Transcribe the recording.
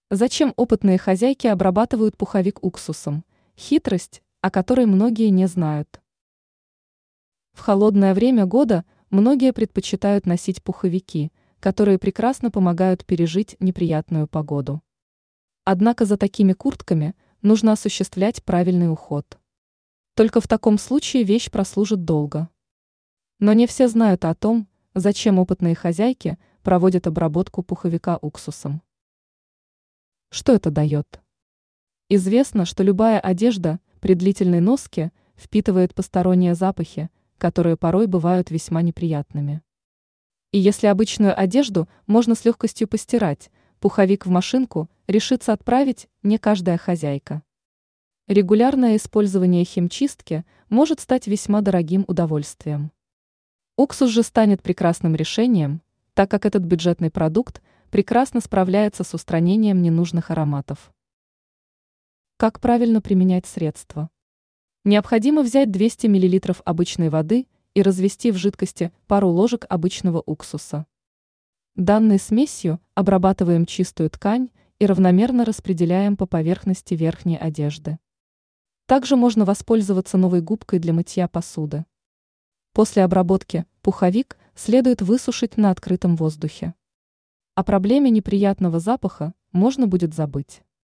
Зачем опытные хозяйки обрабатывают пуховик уксусом? Хитрость, о которой многие не знают. В холодное время года многие предпочитают носить пуховики, которые прекрасно помогают пережить неприятную погоду. Однако за такими куртками нужно осуществлять правильный уход. Только в таком случае вещь прослужит долго. Но не все знают о том, зачем опытные хозяйки проводят обработку пуховика уксусом. Что это дает? Известно, что любая одежда при длительной носке впитывает посторонние запахи, которые порой бывают весьма неприятными. И если обычную одежду можно с легкостью постирать, пуховик в машинку решится отправить не каждая хозяйка. Регулярное использование химчистки может стать весьма дорогим удовольствием. Уксус же станет прекрасным решением, так как этот бюджетный продукт прекрасно справляется с устранением ненужных ароматов. Как правильно применять средство? Необходимо взять 200 мл обычной воды и развести в жидкости пару ложек обычного уксуса. Данной смесью обрабатываем чистую ткань и равномерно распределяем по поверхности верхней одежды. Также можно воспользоваться новой губкой для мытья посуды. После обработки пуховик следует высушить на открытом воздухе. О проблеме неприятного запаха можно будет забыть.